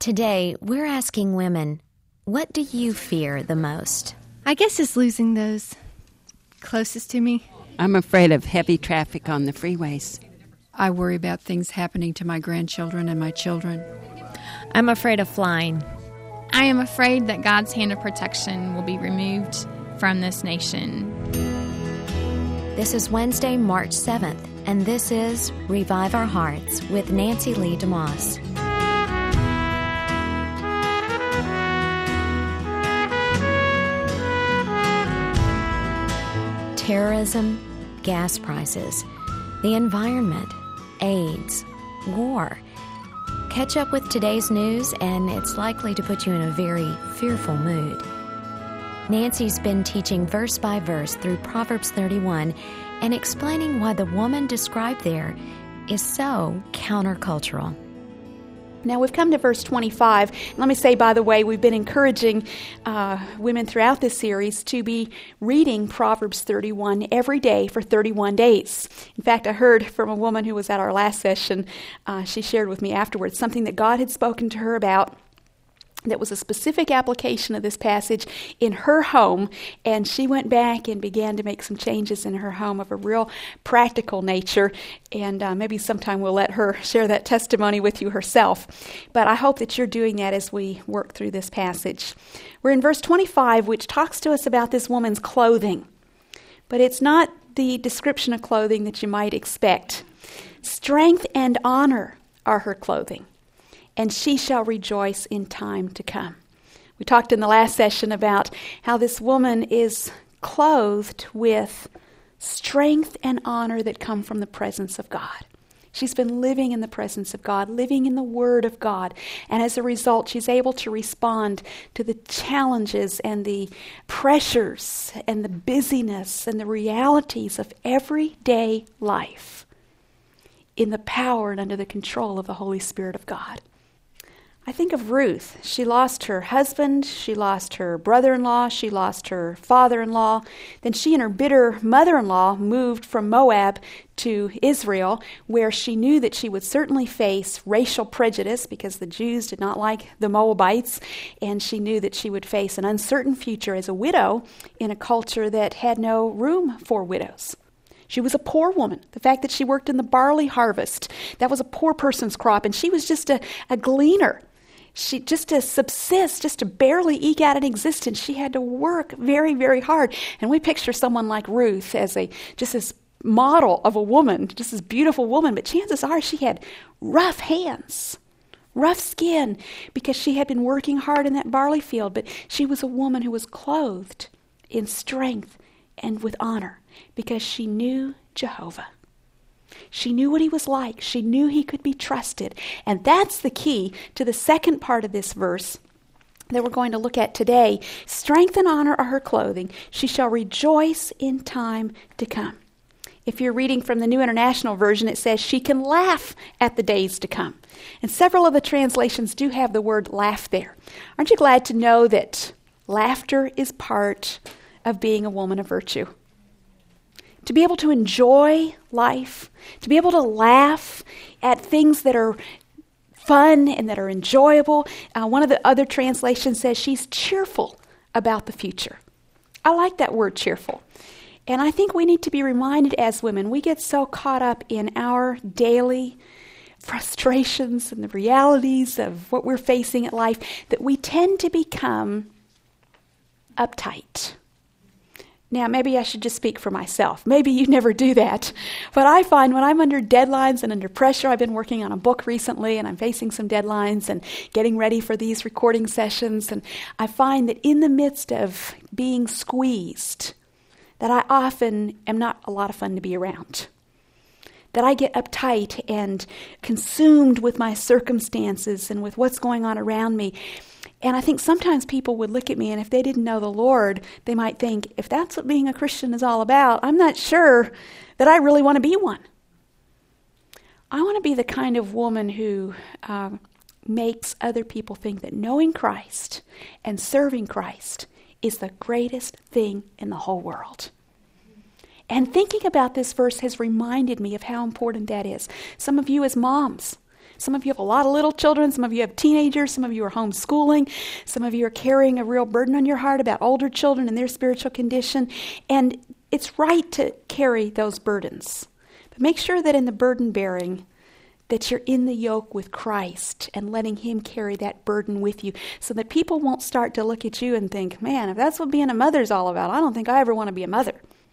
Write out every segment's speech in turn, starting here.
Today, we're asking women, what do you fear the most? I guess it's losing those closest to me. I'm afraid of heavy traffic on the freeways. I worry about things happening to my grandchildren and my children. I'm afraid of flying. I am afraid that God's hand of protection will be removed from this nation. This is Wednesday, March 7th, and this is Revive Our Hearts with Nancy Lee DeMoss. Terrorism, gas prices, the environment, AIDS, war. Catch up with today's news, and it's likely to put you in a very fearful mood. Nancy's been teaching verse by verse through Proverbs 31 and explaining why the woman described there is so countercultural. Now we've come to verse 25. Let me say, by the way, we've been encouraging women throughout this series to be reading Proverbs 31 every day for 31 days. In fact, I heard from a woman who was at our last session, she shared with me afterwards something that God had spoken to her about that was a specific application of this passage in her home, and she went back and began to make some changes in her home of a real practical nature, and maybe sometime we'll let her share that testimony with you herself. But I hope that you're doing that as we work through this passage. We're in verse 25, which talks to us about this woman's clothing, but it's not the description of clothing that you might expect. Strength and honor are her clothing, and she shall rejoice in time to come. We talked in the last session about how this woman is clothed with strength and honor that come from the presence of God. She's been living in the presence of God, living in the Word of God, and as a result, she's able to respond to the challenges and the pressures and the busyness and the realities of everyday life in the power and under the control of the Holy Spirit of God. I think of Ruth. She lost her husband, she lost her brother-in-law, she lost her father-in-law. Then she and her bitter mother-in-law moved from Moab to Israel, where she knew that she would certainly face racial prejudice because the Jews did not like the Moabites, and she knew that she would face an uncertain future as a widow in a culture that had no room for widows. She was a poor woman. The fact that she worked in the barley harvest, that was a poor person's crop, and she was just a gleaner. She just to subsist, just to barely eke out an existence, she had to work very, very hard. And we picture someone like Ruth as just this model of a woman, just this beautiful woman. But chances are she had rough hands, rough skin, because she had been working hard in that barley field. But she was a woman who was clothed in strength and with honor because she knew Jehovah. She knew what he was like. She knew he could be trusted. And that's the key to the second part of this verse that we're going to look at today. Strength and honor are her clothing. She shall rejoice in time to come. If you're reading from the New International Version, it says she can laugh at the days to come. And several of the translations do have the word laugh there. Aren't you glad to know that laughter is part of being a woman of virtue? To be able to enjoy life, to be able to laugh at things that are fun and that are enjoyable. One of the other translations says she's cheerful about the future. I like that word, cheerful. And I think we need to be reminded as women, we get so caught up in our daily frustrations and the realities of what we're facing at life that we tend to become uptight. Now, maybe I should just speak for myself. Maybe you never do that. But I find when I'm under deadlines and under pressure, I've been working on a book recently and I'm facing some deadlines and getting ready for these recording sessions. And I find that in the midst of being squeezed, that I often am not a lot of fun to be around. That I get uptight and consumed with my circumstances and with what's going on around me. And I think sometimes people would look at me, and if they didn't know the Lord, they might think, if that's what being a Christian is all about, I'm not sure that I really want to be one. I want to be the kind of woman who makes other people think that knowing Christ and serving Christ is the greatest thing in the whole world. And thinking about this verse has reminded me of how important that is. Some of you as moms, Some of you have a lot of little children. Some of you have teenagers. Some of you are homeschooling. Some of you are carrying a real burden on your heart about older children and their spiritual condition. And it's right to carry those burdens. But make sure that in the burden bearing, that you're in the yoke with Christ and letting Him carry that burden with you so that people won't start to look at you and think, man, if that's what being a mother's all about, I don't think I ever want to be a mother.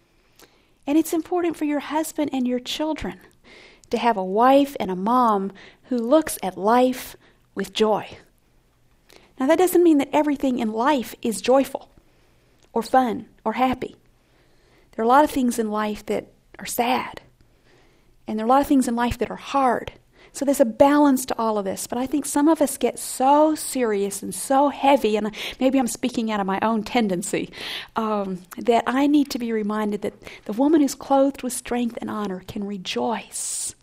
And it's important for your husband and your children to have a wife and a mom who looks at life with joy. Now, that doesn't mean that everything in life is joyful or fun or happy. There are a lot of things in life that are sad. And there are a lot of things in life that are hard. So there's a balance to all of this. But I think some of us get so serious and so heavy, and maybe I'm speaking out of my own tendency, that I need to be reminded that the woman who's clothed with strength and honor can rejoice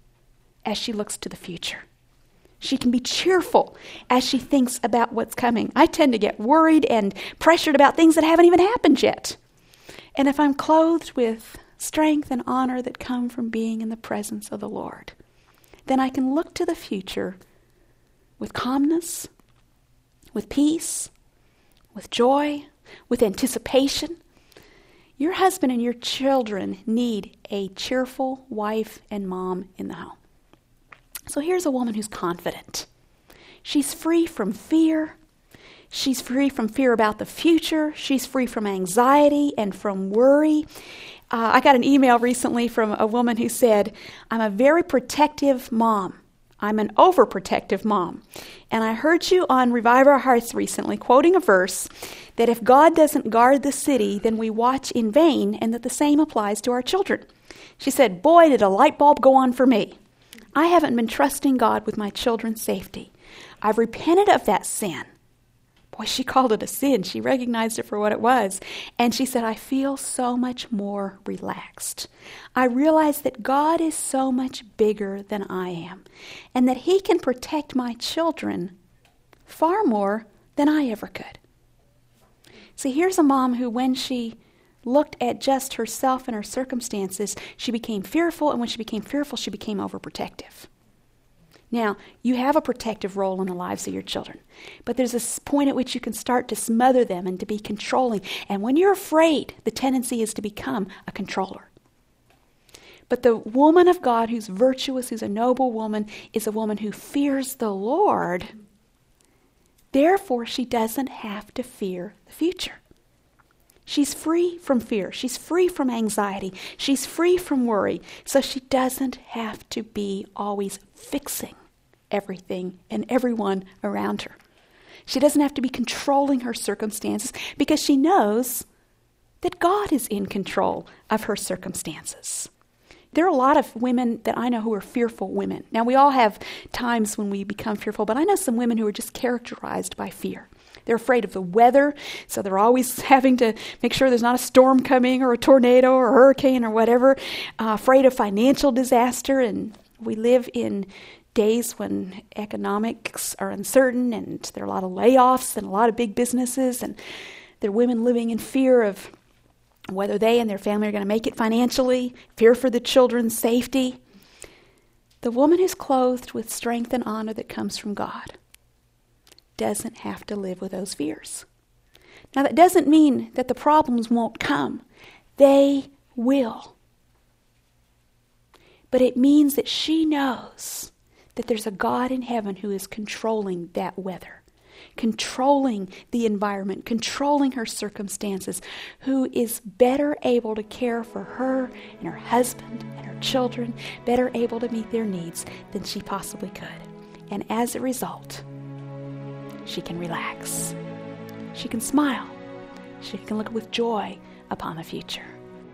as she looks to the future. She can be cheerful as she thinks about what's coming. I tend to get worried and pressured about things that haven't even happened yet. And if I'm clothed with strength and honor that come from being in the presence of the Lord, then I can look to the future with calmness, with peace, with joy, with anticipation. Your husband and your children need a cheerful wife and mom in the home. So here's a woman who's confident. She's free from fear. She's free from fear about the future. She's free from anxiety and from worry. I got an email recently from a woman who said, I'm a very protective mom. I'm an overprotective mom. And I heard you on Revive Our Hearts recently quoting a verse that if God doesn't guard the city, then we watch in vain, and that the same applies to our children. She said, boy, did a light bulb go on for me. I haven't been trusting God with my children's safety. I've repented of that sin. Boy, she called it a sin. She recognized it for what it was. And she said, I feel so much more relaxed. I realize that God is so much bigger than I am, and that He can protect my children far more than I ever could. See, here's a mom who, when she looked at just herself and her circumstances, she became fearful, and when she became fearful, she became overprotective. Now, you have a protective role in the lives of your children, but there's a point at which you can start to smother them and to be controlling. And when you're afraid, the tendency is to become a controller. But the woman of God who's virtuous, who's a noble woman, is a woman who fears the Lord. Therefore, she doesn't have to fear the future. She's free from fear. She's free from anxiety. She's free from worry. So she doesn't have to be always fixing everything and everyone around her. She doesn't have to be controlling her circumstances because she knows that God is in control of her circumstances. There are a lot of women that I know who are fearful women. Now, we all have times when we become fearful, but I know some women who are just characterized by fear. They're afraid of the weather, so they're always having to make sure there's not a storm coming or a tornado or a hurricane or whatever. Afraid of financial disaster, and we live in days when economics are uncertain, and there are a lot of layoffs and a lot of big businesses, and there are women living in fear of whether they and their family are going to make it financially, fear for the children's safety. The woman who's clothed with strength and honor that comes from God doesn't have to live with those fears. Now, that doesn't mean that the problems won't come. They will. But it means that she knows that there's a God in heaven who is controlling that weather, controlling the environment, controlling her circumstances, who is better able to care for her and her husband and her children, better able to meet their needs than she possibly could. And as a result, she can relax. She can smile. She can look with joy upon the future.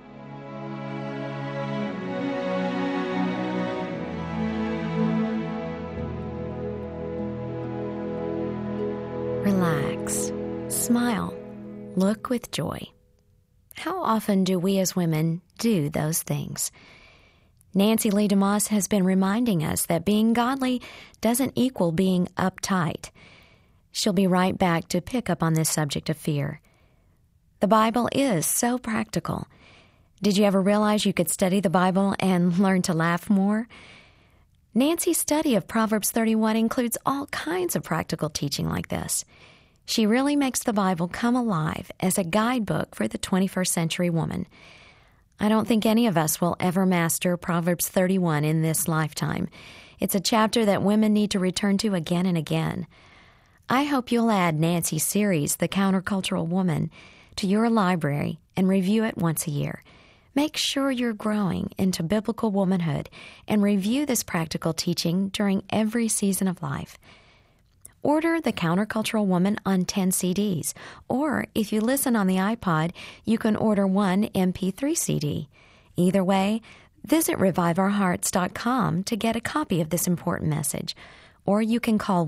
Relax, smile, look with joy. How often do we as women do those things? Nancy Lee DeMoss has been reminding us that being godly doesn't equal being uptight. She'll be right back to pick up on this subject of fear. The Bible is so practical. Did you ever realize you could study the Bible and learn to laugh more? Nancy's study of Proverbs 31 includes all kinds of practical teaching like this. She really makes the Bible come alive as a guidebook for the 21st century woman. I don't think any of us will ever master Proverbs 31 in this lifetime. It's a chapter that women need to return to again and again. I hope you'll add Nancy's series, The Countercultural Woman, to your library and review it once a year. Make sure you're growing into biblical womanhood and review this practical teaching during every season of life. Order The Countercultural Woman on 10 CDs, or if you listen on the iPod, you can order one MP3 CD. Either way, visit reviveourhearts.com to get a copy of this important message, or you can call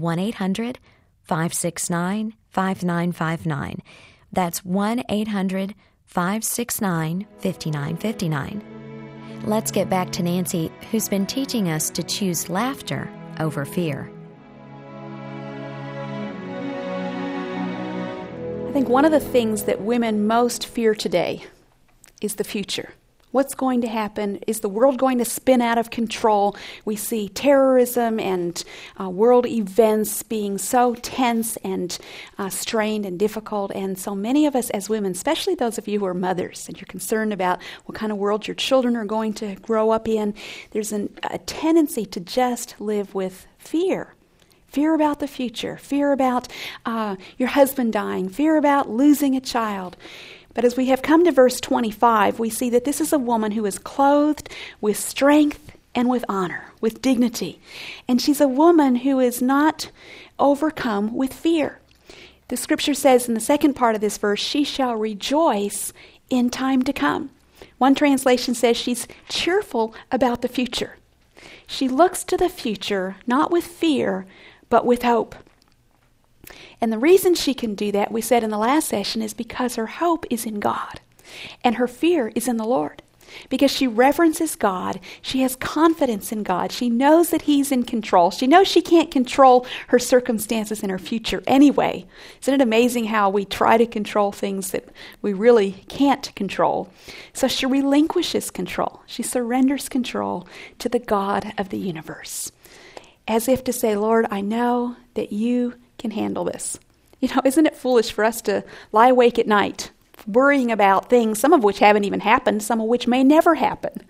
1-800-569-5959. That's 1-800-569-5959. Let's get back to Nancy, who's been teaching us to choose laughter over fear. I think one of the things that women most fear today is the future. What's going to happen? Is the world going to spin out of control? We see terrorism and world events being so tense and strained and difficult. And so many of us as women, especially those of you who are mothers and you're concerned about what kind of world your children are going to grow up in, there's a tendency to just live with fear. Fear about the future, fear about your husband dying, fear about losing a child. But as we have come to verse 25, we see that this is a woman who is clothed with strength and with honor, with dignity. And she's a woman who is not overcome with fear. The scripture says in the second part of this verse, she shall rejoice in time to come. One translation says she's cheerful about the future. She looks to the future, not with fear, but with hope. And the reason she can do that, we said in the last session, is because her hope is in God and her fear is in the Lord. Because she reverences God, she has confidence in God, she knows that He's in control. She knows she can't control her circumstances and her future anyway. Isn't it amazing how we try to control things that we really can't control? So she relinquishes control. She surrenders control to the God of the universe. As if to say, Lord, I know that you can handle this. You know, isn't it foolish for us to lie awake at night, worrying about things, some of which haven't even happened, some of which may never happen,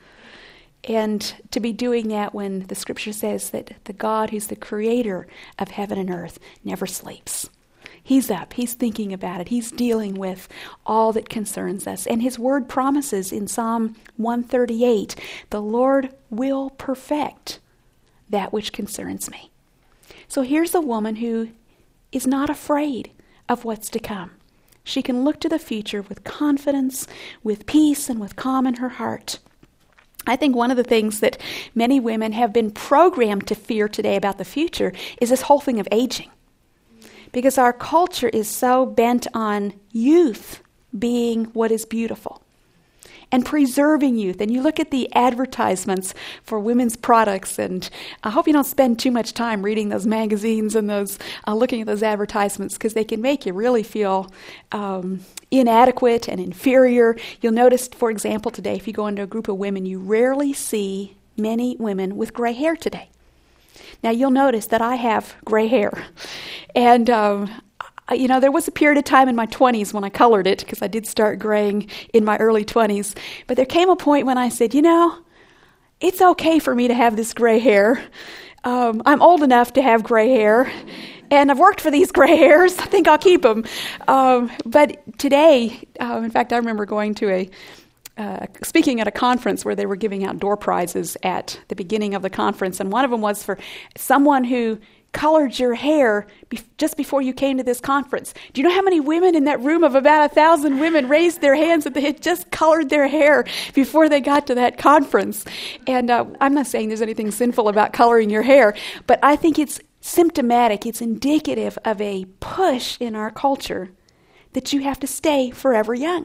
and to be doing that when the scripture says that the God who's the creator of heaven and earth never sleeps. He's up, He's thinking about it, He's dealing with all that concerns us. And His word promises in Psalm 138, the Lord will perfect that which concerns me. So here's a woman who is not afraid of what's to come. She can look to the future with confidence, with peace, and with calm in her heart. I think one of the things that many women have been programmed to fear today about the future is this whole thing of aging. Because our culture is so bent on youth being what is beautiful and preserving youth. And you look at the advertisements for women's products, and I hope you don't spend too much time reading those magazines and those looking at those advertisements, because they can make you really feel inadequate and inferior. You'll notice, for example, today, if you go into a group of women, you rarely see many women with gray hair today. Now, you'll notice that I have gray hair. And you know, there was a period of time in my 20s when I colored it, because I did start graying in my early 20s. But there came a point when I said, you know, it's okay for me to have this gray hair. I'm old enough to have gray hair, and I've worked for these gray hairs. I think I'll keep them. But today, in fact, I remember going to speaking at a conference where they were giving out door prizes at the beginning of the conference, and one of them was for someone who colored your hair just before you came to this conference. Do you know how many women in that room of about 1,000 women raised their hands that they had just colored their hair before they got to that conference? And I'm not saying there's anything sinful about coloring your hair, but I think it's symptomatic, it's indicative of a push in our culture that you have to stay forever young.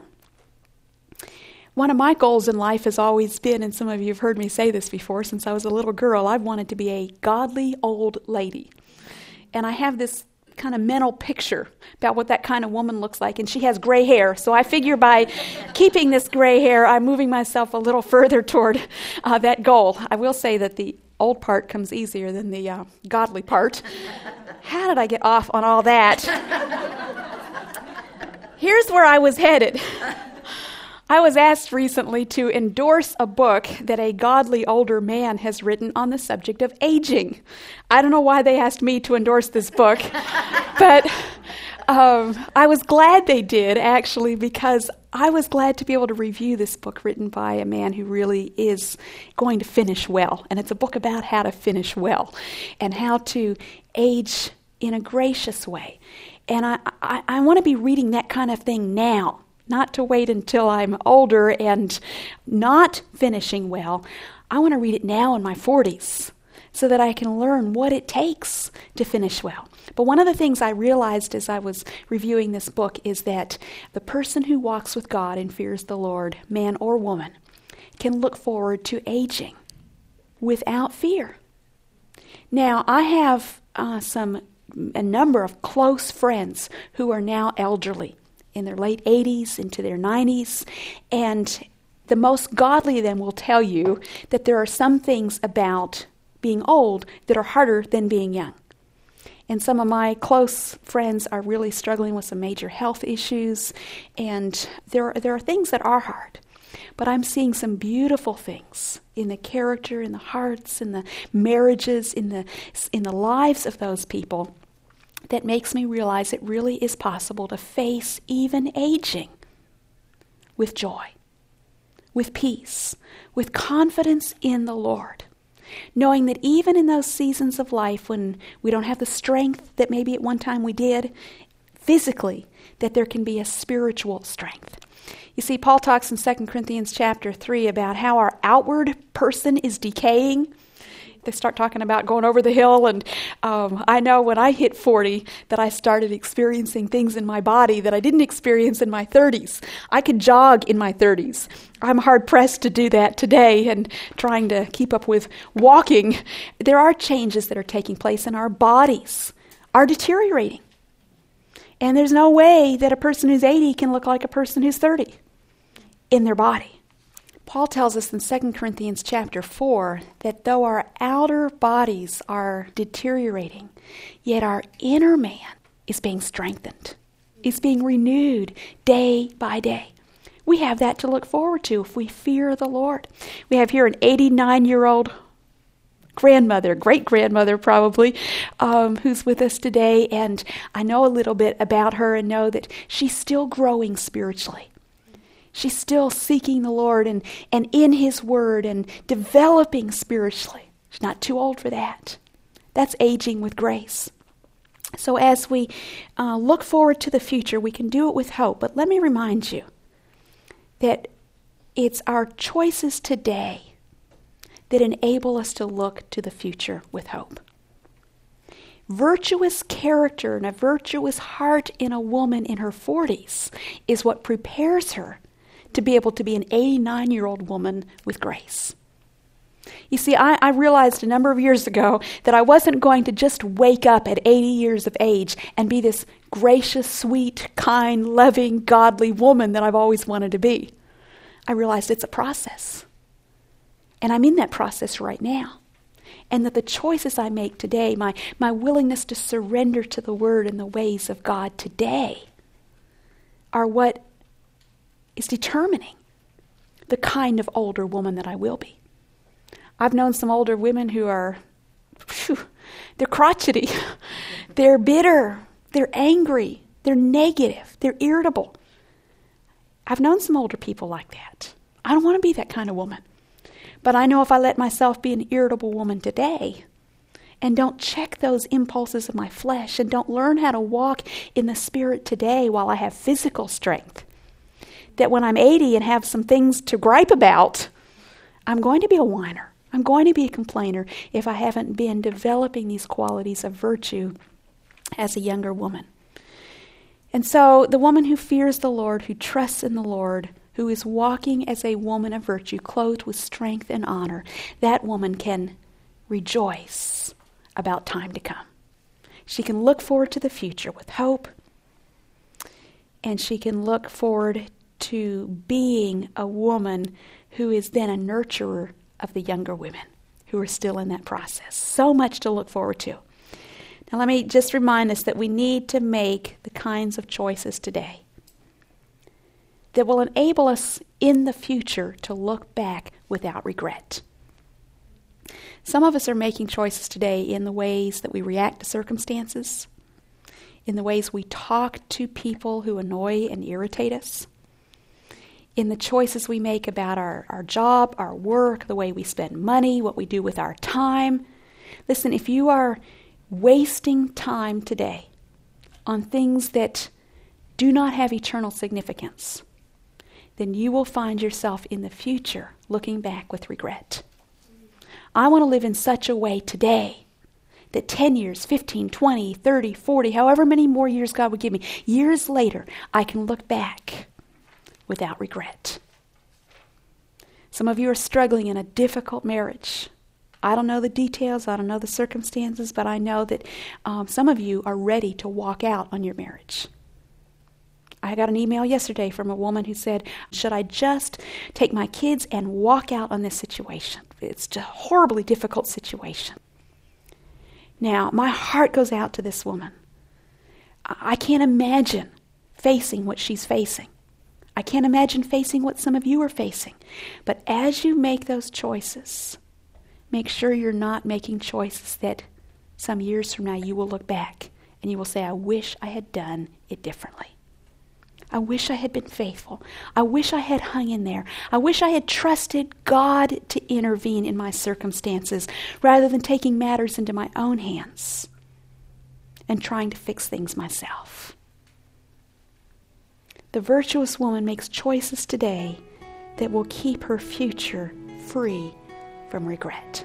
One of my goals in life has always been, and some of you have heard me say this before, since I was a little girl, I've wanted to be a godly old lady. And I have this kind of mental picture about what that kind of woman looks like, and she has gray hair. So I figure by keeping this gray hair, I'm moving myself a little further toward that goal. I will say that the old part comes easier than the godly part. How did I get off on all that? Here's where I was headed. I was asked recently to endorse a book that a godly older man has written on the subject of aging. I don't know why they asked me to endorse this book, but I was glad they did, actually, because I was glad to be able to review this book written by a man who really is going to finish well. And it's a book about how to finish well and how to age in a gracious way. And I want to be reading that kind of thing now. Not to wait until I'm older and not finishing well. I want to read it now in my 40s so that I can learn what it takes to finish well. But one of the things I realized as I was reviewing this book is that the person who walks with God and fears the Lord, man or woman, can look forward to aging without fear. Now, I have a number of close friends who are now elderly, in their late 80s, into their 90s, and the most godly of them will tell you that there are some things about being old that are harder than being young. And some of my close friends are really struggling with some major health issues, and there are things that are hard. But I'm seeing some beautiful things in the character, in the hearts, in the marriages, in the lives of those people that makes me realize it really is possible to face even aging with joy, with peace, with confidence in the Lord, knowing that even in those seasons of life when we don't have the strength that maybe at one time we did physically, that there can be a spiritual strength. You see, Paul talks in 2 Corinthians chapter 3 about how our outward person is decaying. They start talking about going over the hill, and I know when I hit 40 that I started experiencing things in my body that I didn't experience in my 30s. I could jog in my 30s. I'm hard-pressed to do that today and trying to keep up with walking. There are changes that are taking place, and our bodies are deteriorating. And there's no way that a person who's 80 can look like a person who's 30 in their body. Paul tells us in 2 Corinthians chapter 4 that though our outer bodies are deteriorating, yet our inner man is being strengthened. It's being renewed day by day. We have that to look forward to if we fear the Lord. We have here an 89-year-old grandmother, great-grandmother probably, who's with us today, and I know a little bit about her and know that she's still growing spiritually. She's still seeking the Lord and in His Word and developing spiritually. She's not too old for that. That's aging with grace. So as we look forward to the future, we can do it with hope. But let me remind you that it's our choices today that enable us to look to the future with hope. Virtuous character and a virtuous heart in a woman in her 40s is what prepares her to be able to be an 89-year-old woman with grace. You see, I realized a number of years ago that I wasn't going to just wake up at 80 years of age and be this gracious, sweet, kind, loving, godly woman that I've always wanted to be. I realized it's a process. And I'm in that process right now. And that the choices I make today, my willingness to surrender to the Word and the ways of God today, are what is determining the kind of older woman that I will be. I've known some older women who are, they're crotchety, they're bitter, they're angry, they're negative, they're irritable. I've known some older people like that. I don't want to be that kind of woman. But I know if I let myself be an irritable woman today and don't check those impulses of my flesh and don't learn how to walk in the Spirit today while I have physical strength, that when I'm 80 and have some things to gripe about, I'm going to be a whiner. I'm going to be a complainer if I haven't been developing these qualities of virtue as a younger woman. And so the woman who fears the Lord, who trusts in the Lord, who is walking as a woman of virtue, clothed with strength and honor, that woman can rejoice about time to come. She can look forward to the future with hope, and she can look forward to being a woman who is then a nurturer of the younger women who who are still in that process. So much to look forward to. Now let me just remind us that we need to make the kinds of choices today that will enable us in the future to look back without regret. Some of us are making choices today in the ways that we react to circumstances, in the ways we talk to people who annoy and irritate us, in the choices we make about our job, our work, the way we spend money, what we do with our time. Listen, if you are wasting time today on things that do not have eternal significance, then you will find yourself in the future looking back with regret. I want to live in such a way today that 10 years, 15, 20, 30, 40, however many more years God would give me, years later, I can look back without regret. Some of you are struggling in a difficult marriage. I don't know the details, I don't know the circumstances, but I know that some of you are ready to walk out on your marriage. I got an email yesterday from a woman who said, should I just take my kids and walk out on this situation? It's a horribly difficult situation. Now, my heart goes out to this woman. I can't imagine facing what she's facing. I can't imagine facing what some of you are facing. But as you make those choices, make sure you're not making choices that some years from now you will look back and you will say, I wish I had done it differently. I wish I had been faithful. I wish I had hung in there. I wish I had trusted God to intervene in my circumstances rather than taking matters into my own hands and trying to fix things myself. The virtuous woman makes choices today that will keep her future free from regret.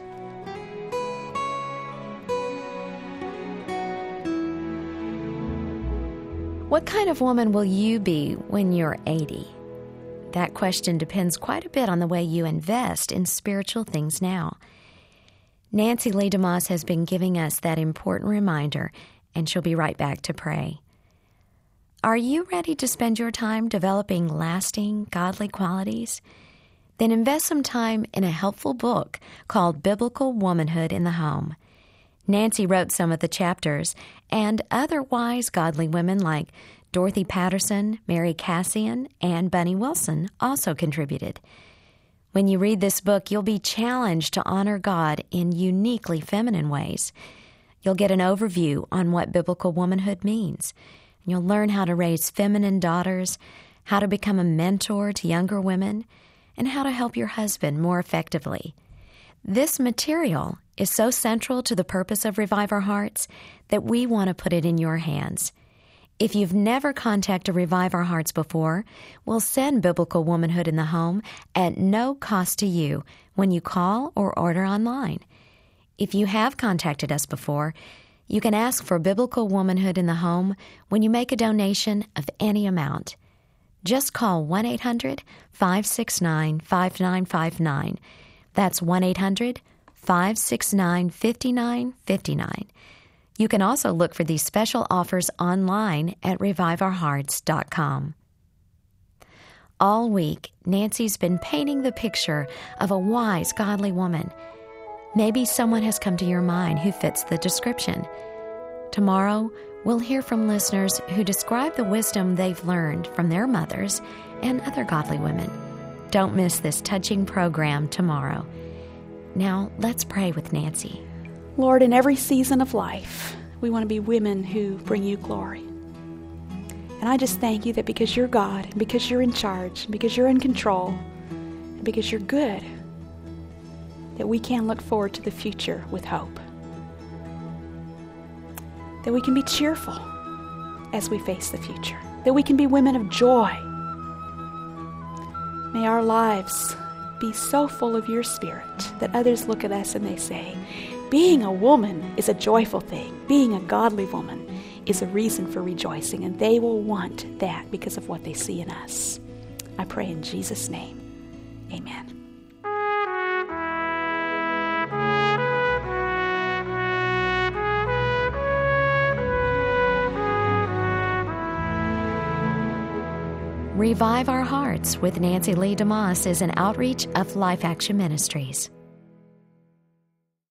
What kind of woman will you be when you're 80? That question depends quite a bit on the way you invest in spiritual things now. Nancy Lee DeMoss has been giving us that important reminder, and she'll be right back to pray. Are you ready to spend your time developing lasting, godly qualities? Then invest some time in a helpful book called Biblical Womanhood in the Home. Nancy wrote some of the chapters, and other wise, godly women like Dorothy Patterson, Mary Cassian, and Bunny Wilson also contributed. When you read this book, you'll be challenged to honor God in uniquely feminine ways. You'll get an overview on what biblical womanhood means. You'll learn how to raise feminine daughters, how to become a mentor to younger women, and how to help your husband more effectively. This material is so central to the purpose of Revive Our Hearts that we want to put it in your hands. If you've never contacted Revive Our Hearts before, we'll send Biblical Womanhood in the Home at no cost to you when you call or order online. If you have contacted us before, you can ask for Biblical Womanhood in the Home when you make a donation of any amount. Just call 1-800-569-5959. That's 1-800-569-5959. You can also look for these special offers online at reviveourhearts.com. All week, Nancy's been painting the picture of a wise, godly woman. Maybe someone has come to your mind who fits the description. Tomorrow, we'll hear from listeners who describe the wisdom they've learned from their mothers and other godly women. Don't miss this touching program tomorrow. Now, let's pray with Nancy. Lord, in every season of life, we want to be women who bring you glory. And I just thank you that because you're God, and because you're in charge, and because you're in control, and because you're good, that we can look forward to the future with hope. That we can be cheerful as we face the future. That we can be women of joy. May our lives be so full of your Spirit that others look at us and they say, being a woman is a joyful thing. Being a godly woman is a reason for rejoicing, and they will want that because of what they see in us. I pray in Jesus' name. Amen. Revive Our Hearts with Nancy Lee DeMoss is an outreach of Life Action Ministries.